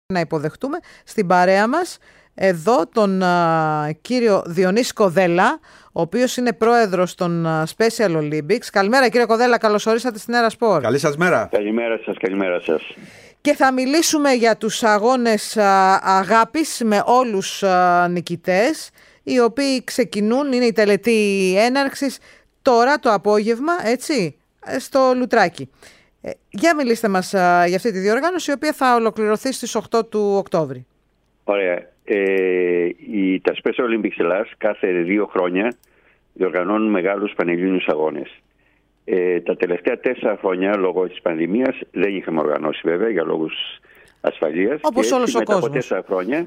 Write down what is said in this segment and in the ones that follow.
να υποδεχτούμε στην παρέα μας εδώ τον κύριο Διονύση Κοδέλα, ο οποίος είναι πρόεδρος των Special Olympics. Καλημέρα κύριε Κοδέλα, καλώς ορίσατε στην Έρα Σπορ. Καλή σας μέρα. Καλημέρα σας. Και θα μιλήσουμε για τους αγώνες αγάπης με όλους νικητές, οι οποίοι ξεκινούν, είναι η τελετή έναρξης τώρα το απόγευμα, έτσι, στο Λουτράκι. Για μιλήστε μας για αυτή τη διοργάνωση, η οποία θα ολοκληρωθεί στις 8 του Οκτώβρη. Ωραία. Τα Special Olympics Ελλάς κάθε 2 χρόνια διοργανώνουν μεγάλους πανελλήνιους αγώνες. Τα τελευταία 4 χρόνια, λόγω της πανδημίας, δεν είχαμε οργανώσει βέβαια για λόγους ασφαλείας. Όπως όλος ο κόσμος. Μετά από 4 χρόνια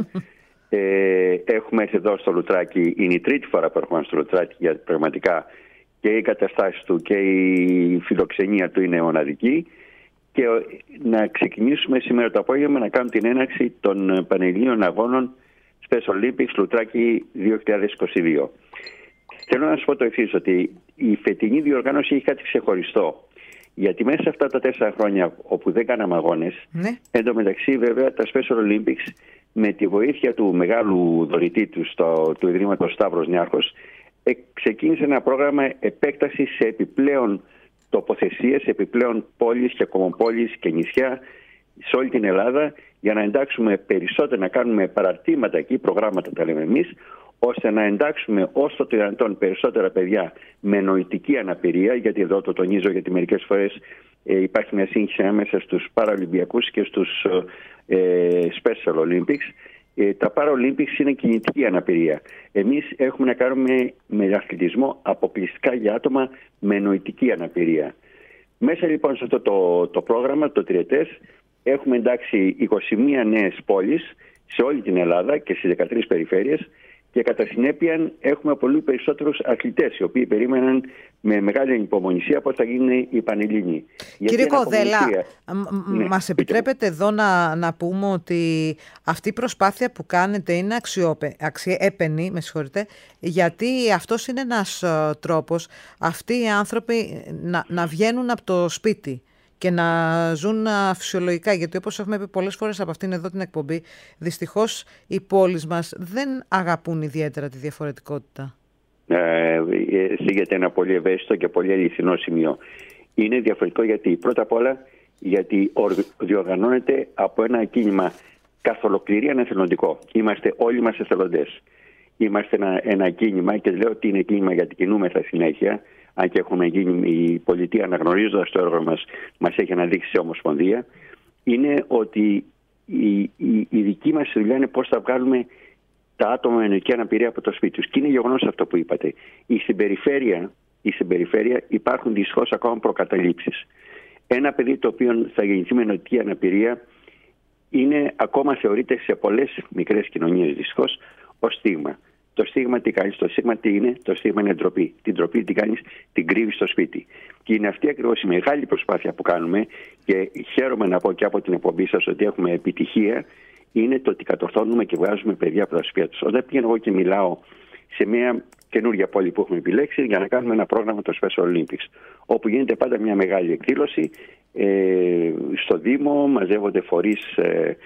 έχουμε έρθει εδώ στο Λουτράκι. Είναι η τρίτη φορά που έρχομαι στο Λουτράκι, γιατί πραγματικά και οι καταστάσεις του και η φιλοξενία του είναι μοναδική. Και να ξεκινήσουμε σήμερα το απόγευμα να κάνουμε την έναρξη των Πανελλήνιων Αγώνων Special Olympics Λουτράκι 2022. Θέλω να σας πω το εξής, ότι η φετινή διοργάνωση έχει κάτι ξεχωριστό. Γιατί μέσα σε αυτά τα 4 χρόνια όπου δεν κάναμε αγώνες, εν τω μεταξύ βέβαια τα Special Olympics με τη βοήθεια του μεγάλου δωρητή του Ιδρύματος Σταύρος Νιάρχος ξεκίνησε ένα πρόγραμμα επέκτασης σε επιπλέον τοποθεσίες, επιπλέον πόλεις και κομμοπόλεις και νησιά σε όλη την Ελλάδα, για να εντάξουμε περισσότερα, να κάνουμε παραρτήματα εκεί, προγράμματα τα λέμε εμείς, ώστε να εντάξουμε όσο το δυνατόν περισσότερα παιδιά με νοητική αναπηρία, γιατί εδώ το τονίζω, γιατί μερικές φορές υπάρχει μια σύγχυση ανάμεσα στους Παραολυμπιακούς και στους Special Olympics. Τα Paralympics είναι κινητική αναπηρία. Εμείς έχουμε να κάνουμε με αθλητισμό αποκλειστικά για άτομα με νοητική αναπηρία. Μέσα λοιπόν σε αυτό το πρόγραμμα, το τριετές, έχουμε εντάξει 21 νέες πόλεις σε όλη την Ελλάδα και στις 13 περιφέρειες, και κατά συνέπεια έχουμε πολύ περισσότερους αθλητές, οι οποίοι περίμεναν με μεγάλη ανυπομονησία πώς θα γίνει η Πανελλήνιοι. Κύριε Κοδέλα, μας επιτρέπετε εδώ να πούμε ότι αυτή η προσπάθεια που κάνετε είναι αξιέπαινη, γιατί αυτός είναι ένας τρόπος αυτοί οι άνθρωποι να βγαίνουν από το σπίτι και να ζουν φυσιολογικά, γιατί όπως έχουμε πει πολλές φορές από αυτήν εδώ την εκπομπή, δυστυχώς οι πόλεις μας δεν αγαπούν ιδιαίτερα τη διαφορετικότητα. Θίγεται ένα πολύ ευαίσθητο και πολύ αληθινό σημείο. Είναι διαφορετικό γιατί πρώτα απ' όλα γιατί διοργανώνεται από ένα κίνημα καθ' ολοκληρία εθελοντικό. Όλοι μας εθελοντές. Είμαστε ένα κίνημα, και λέω ότι είναι κίνημα γιατί κινούμεθα συνέχεια, αν και έχουμε γίνει, η πολιτεία αναγνωρίζοντας το έργο μας έχει αναδείξει σε ομοσπονδία, είναι ότι η δική μας δουλειά είναι πώς θα βγάλουμε τα άτομα με νοητική αναπηρία από το σπίτι τους. Και είναι γεγονός αυτό που είπατε. Στην περιφέρεια υπάρχουν δυστυχώς ακόμα προκαταλήψεις. Ένα παιδί το οποίο θα γεννηθεί με νοητική αναπηρία ακόμα θεωρείται σε πολλές μικρές κοινωνίες δυστυχώς ως στίγμα. Το στίγμα τι κάνεις, το στίγμα τι είναι, το στίγμα είναι ντροπή. Την ντροπή τι κάνεις, την κρύβεις στο σπίτι. Και είναι αυτή ακριβώς η μεγάλη προσπάθεια που κάνουμε, και χαίρομαι να πω και από την εκπομπή σας ότι έχουμε επιτυχία, είναι το ότι κατορθώνουμε και βγάζουμε παιδιά από τα σπίτια τους. Όταν πήγαινε εγώ και μιλάω σε μια καινούργια πόλη που έχουμε επιλέξει για να κάνουμε ένα πρόγραμμα το Special Olympics, όπου γίνεται πάντα μια μεγάλη εκδήλωση στο Δήμο, μαζεύονται φορείς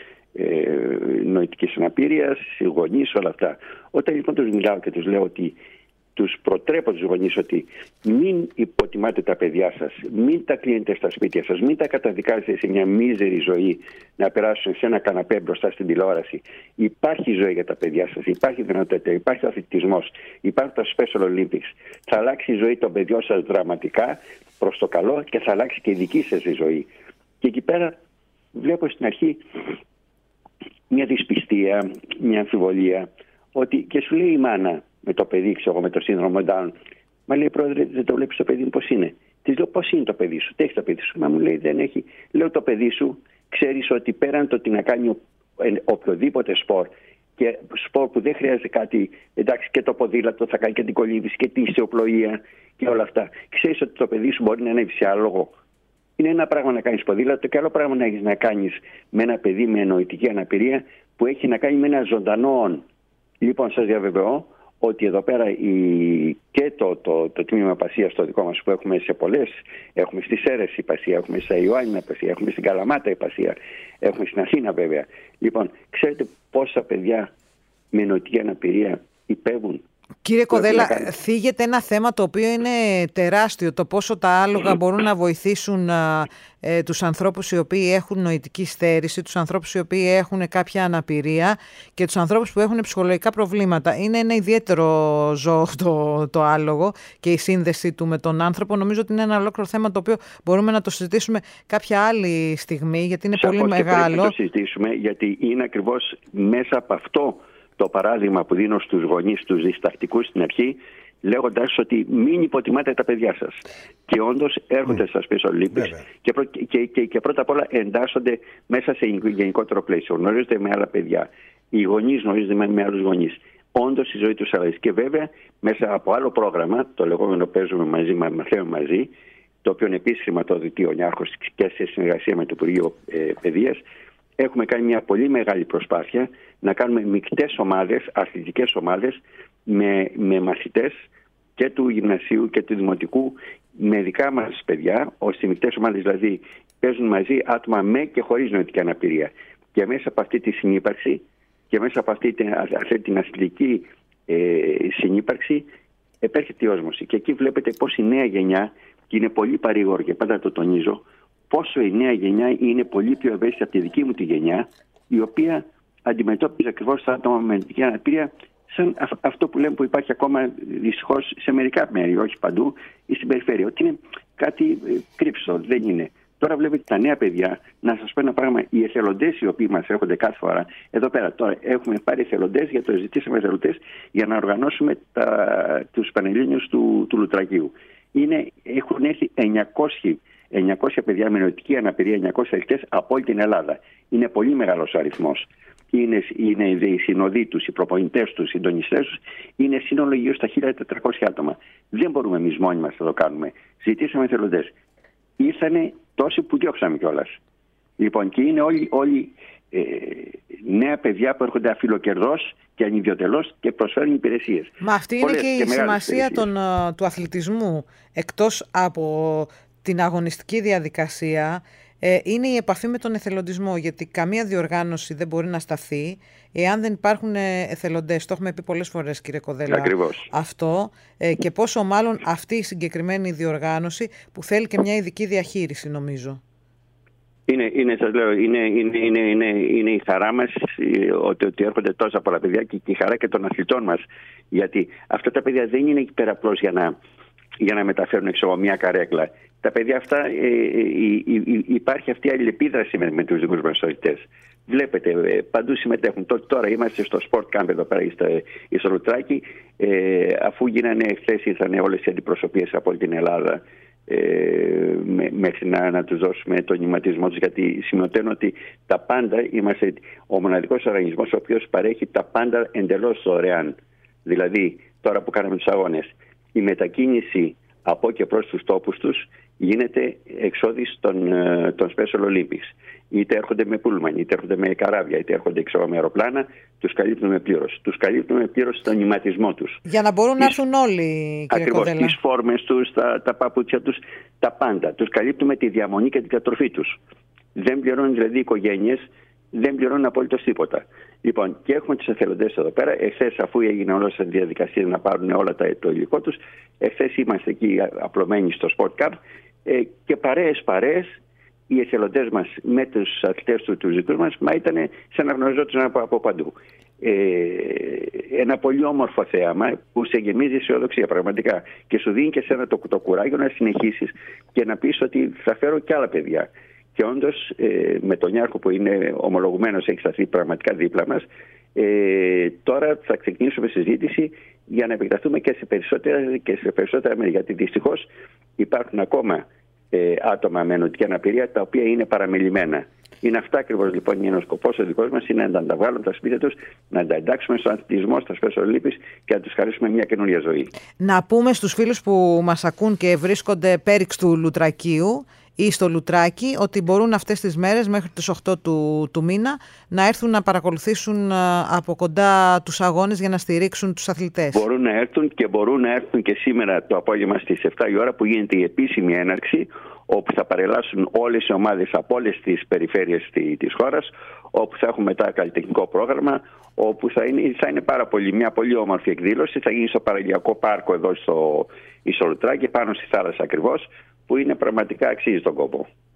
νοητικής αναπηρίας, γονείς, όλα αυτά. Όταν λοιπόν τους μιλάω και τους λέω ότι τους προτρέπω τους γονείς ότι μην υποτιμάτε τα παιδιά σας, μην τα κλείνετε στα σπίτια σας, μην τα καταδικάζετε σε μια μίζερη ζωή να περάσουν σε ένα καναπέ μπροστά στην τηλεόραση. Υπάρχει ζωή για τα παιδιά σας, υπάρχει δυνατότητα, υπάρχει αθλητισμός, υπάρχουν τα Special Olympics. Θα αλλάξει η ζωή των παιδιών σας δραματικά προς το καλό και θα αλλάξει και η δική σας η ζωή. Και εκεί πέρα βλέπω στην αρχή μια δυσπιστία, μια αμφιβολία, ότι και σου λέει η μάνα με το παιδί, με το σύνδρομο Down, μα λέει πρόεδρε, δεν το βλέπεις το παιδί μου πώς είναι. Της λέω πώς είναι το παιδί σου, τι έχει το παιδί σου. Μα μου λέει δεν έχει. Λέω το παιδί σου ξέρεις ότι πέραν το ότι να κάνει οποιοδήποτε σπορ, και σπορ που δεν χρειάζεται κάτι, εντάξει, και το ποδήλατο θα κάνει και την κολύμβηση και τη ισιοπλοεία και όλα αυτά. Ξέρεις ότι το παιδί σου μπορεί να είναι ευσιάλογο. Είναι ένα πράγμα να κάνεις ποδήλατο και άλλο πράγμα να έχεις να κάνεις με ένα παιδί με νοητική αναπηρία που έχει να κάνει με ένα ζωντανό. Λοιπόν, σας διαβεβαιώ ότι εδώ πέρα και το τμήμα υπασίας το δικό μας που έχουμε σε πολλές, έχουμε στις Σέρρες υπασία, έχουμε στα Ιωάννινα υπασία, έχουμε στην Καλαμάτα υπασία, έχουμε στην Αθήνα βέβαια. Λοιπόν, ξέρετε πόσα παιδιά με νοητική αναπηρία υπέβουν? Κύριε Κοδέλα, θίγεται ένα θέμα το οποίο είναι τεράστιο, το πόσο τα άλογα μπορούν να βοηθήσουν τους ανθρώπους οι οποίοι έχουν νοητική στέρηση, τους ανθρώπους οι οποίοι έχουν κάποια αναπηρία και τους ανθρώπους που έχουν ψυχολογικά προβλήματα. Είναι ένα ιδιαίτερο ζώο το άλογο και η σύνδεση του με τον άνθρωπο. Νομίζω ότι είναι ένα ολόκληρο θέμα το οποίο μπορούμε να το συζητήσουμε κάποια άλλη στιγμή, γιατί είναι πολύ μεγάλο. Πρέπει να το συζητήσουμε, γιατί είναι ακριβώς μέσα από αυτό το παράδειγμα που δίνω στους γονείς, στους διστακτικούς στην αρχή, λέγοντας ότι μην υποτιμάτε τα παιδιά σας. Και όντως έρχονται στα Special Olympics και πρώτα απ' όλα εντάσσονται μέσα σε γενικότερο πλαίσιο. Γνωρίζονται με άλλα παιδιά. Οι γονείς γνωρίζονται με άλλους γονείς. Όντως η ζωή τους αλλάζει. Και βέβαια μέσα από άλλο πρόγραμμα, το λεγόμενο παίζουμε μαζί, μαθαίνουμε μαζί, το οποίο είναι επίσης χρηματοδοτεί ο Νιάρχος και σε συνεργασία με το Υπουργείο Παιδείας, έχουμε κάνει μια πολύ μεγάλη προσπάθεια να κάνουμε μεικτές ομάδες, αθλητικές ομάδες με μαθητές και του γυμνασίου και του δημοτικού, με δικά μας παιδιά, ώστε οι μεικτές ομάδες δηλαδή παίζουν μαζί άτομα με και χωρίς νοητική αναπηρία. Και μέσα από αυτή τη συνύπαρξη και μέσα από αυτή την αθλητική συνύπαρξη επέρχεται η όσμωση. Και εκεί βλέπετε πως η νέα γενιά, και είναι πολύ παρήγορο και πάντα το τονίζω, πόσο η νέα γενιά είναι πολύ πιο ευαίσθητη από τη δική μου τη γενιά, η οποία αντιμετώπιζε ακριβώς τα άτομα με νοητική αναπηρία σαν αυτό που λέμε που υπάρχει ακόμα δυστυχώς σε μερικά μέρη, όχι παντού, ή στην περιφέρεια, ότι είναι κάτι κρύψο, δεν είναι. Τώρα βλέπετε τα νέα παιδιά, να σας πω ένα πράγμα, οι εθελοντές οι οποίοι μας έρχονται κάθε φορά, εδώ πέρα τώρα έχουμε πάρει εθελοντές, ζητήσαμε εθελοντές για να οργανώσουμε τους Πανελλήνιους του Λουτρακίου. Έχουν έρθει 900 παιδιά με νοητική αναπηρία, 900 ελκτές από όλη την Ελλάδα. Είναι πολύ μεγάλος αριθμός. Είναι οι συνοδοί τους, οι προπονητές τους, οι συντονιστές τους, είναι σύνολο γύρω στα 1.400 άτομα. Δεν μπορούμε εμείς μόνοι μας να το κάνουμε. Ζητήσαμε εθελοντές. Ήρθανε τόσοι που διώξαμε κιόλας. Λοιπόν, και είναι όλοι νέα παιδιά που έρχονται αφιλοκερδώς και ανιδιοτελώς και προσφέρουν υπηρεσίες. Μα αυτή είναι και η σημασία του αθλητισμού. Εκτός από την αγωνιστική διαδικασία, είναι η επαφή με τον εθελοντισμό, γιατί καμία διοργάνωση δεν μπορεί να σταθεί εάν δεν υπάρχουν εθελοντές. Το έχουμε πει πολλές φορές, κύριε Κοδέλα. Ακριβώς. Αυτό και πόσο μάλλον αυτή η συγκεκριμένη διοργάνωση που θέλει και μια ειδική διαχείριση, νομίζω. Σας λέω, είναι η χαρά μας ότι έρχονται τόσα πολλά παιδιά και η χαρά και των αθλητών μας. Γιατί αυτά τα παιδιά δεν είναι εκεί πέρα απλώς για να μεταφέρουν μια καρέκλα. Τα παιδιά αυτά, υπάρχει αυτή η αλληλεπίδραση με τους δικούς μας αθλητές. Βλέπετε, παντού συμμετέχουν. Τώρα είμαστε στο Sport Camp εδώ πέρα στο Λουτράκι, αφού γίνανε χθες, ήρθαν όλες οι αντιπροσωπείες από όλη την Ελλάδα μέχρι να τους δώσουμε τον νηματισμό τους, γιατί σημειωτένω ότι τα πάντα, είμαστε ο μοναδικός οργανισμός ο οποίος παρέχει τα πάντα εντελώς δωρεάν. Δηλαδή, τώρα που κάναμε τους αγώνες, η μετακίνηση από και προς τους τόπους τους γίνεται εξόδης των Special Olympics. Είτε έρχονται με πούλμαν, είτε έρχονται με καράβια, είτε έρχονται με αεροπλάνα, τους καλύπτουμε πλήρως. Τους καλύπτουμε πλήρως στον νηματισμό τους. Για να μπορούν να έρθουν όλοι, κύριε Κοδέλα. Ακριβώς, τις φόρμες τους, τα παπούτσια τους, τα πάντα. Τους καλύπτουμε τη διαμονή και την κατροφή τους. Δεν πληρώνουν δηλαδή οι οικογένειες, δεν πληρώνουν απολύτως τίποτα. Λοιπόν, και έχουμε τους εθελοντές εδώ πέρα. Εχθές, αφού έγινε όλες τις διαδικασίες να πάρουν όλα το υλικό τους, εχθές είμαστε εκεί απλωμένοι στο Sport Cup και παρέες, οι εθελοντές μας με τους αθλητές τους δικούς μας, μα ήταν σαν να γνωριζόντουσαν από παντού. Ένα πολύ όμορφο θέαμα που σε γεμίζει αισιοδοξία πραγματικά και σου δίνει και σένα το κουράγιο να συνεχίσεις και να πεις ότι θα φέρω και άλλα παιδιά. Και όντως με τον Νιάρχο που είναι ομολογουμένος, έχει σταθεί πραγματικά δίπλα μας, τώρα θα ξεκινήσουμε συζήτηση για να επεκταθούμε και σε περισσότερα μέρη, γιατί δυστυχώς υπάρχουν ακόμα άτομα με νοητική αναπηρία τα οποία είναι παραμελημένα. Είναι αυτά ακριβώς λοιπόν είναι ο σκοπός ο δικός μας, είναι να τα βγάλουμε τα σπίτια τους, να τα εντάξουμε στον αθλητισμό, στα Special Olympics και να τους χαρίσουμε μια καινούρια ζωή. Να πούμε στους φίλους που μας ακούν και βρίσκονται πέριξ του Λουτρακίου, ή στο Λουτράκι, ότι μπορούν αυτές τις μέρες μέχρι τις 8 του μήνα να έρθουν να παρακολουθήσουν από κοντά τους αγώνες για να στηρίξουν τους αθλητές. Μπορούν να έρθουν και μπορούν να έρθουν και σήμερα το απόγευμα στις 7 η ώρα που γίνεται η επίσημη έναρξη, όπου θα παρελάσουν όλες οι ομάδες από όλες τις περιφέρειες της χώρας, όπου θα έχουμε μετά καλλιτεχνικό πρόγραμμα, όπου θα είναι μια πολύ όμορφη εκδήλωση. Θα γίνει στο Παραλιακό Πάρκο εδώ στο Λουτράκι, πάνω στη θάλασσα ακριβώς, που είναι πραγματικά αξίζει τον κόπο.